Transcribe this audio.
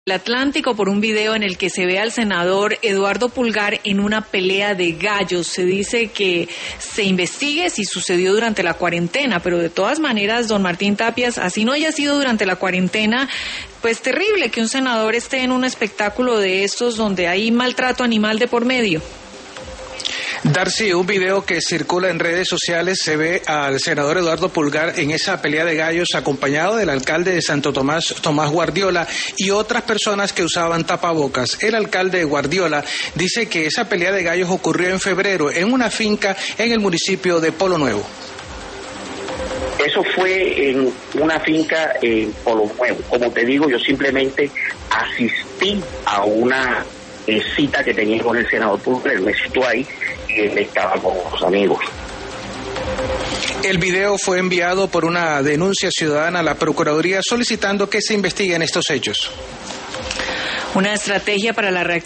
El Atlántico por un video en el que se ve al senador Eduardo Pulgar en una pelea de gallos. Se dice que se investigue si sucedió durante la cuarentena, pero de todas maneras, don Martín Tapias, así no haya sido durante la cuarentena, pues terrible que un senador esté en un espectáculo de estos donde hay maltrato animal de por medio. Darcy, un video que circula en redes sociales se ve al senador Eduardo Pulgar en esa pelea de gallos acompañado del alcalde de Santo Tomás, Tomás Guardiola, y otras personas que usaban tapabocas. El alcalde Guardiola dice que esa pelea de gallos ocurrió en febrero en una finca en el municipio de Polo Nuevo. Eso fue en una finca en Polo Nuevo. Como te digo, yo simplemente asistí a una cita que tenía con el senador Pulgar, me citó ahí y él estaba con los amigos. El video fue enviado por una denuncia ciudadana a la Procuraduría solicitando que se investiguen estos hechos. Una estrategia para la reactivación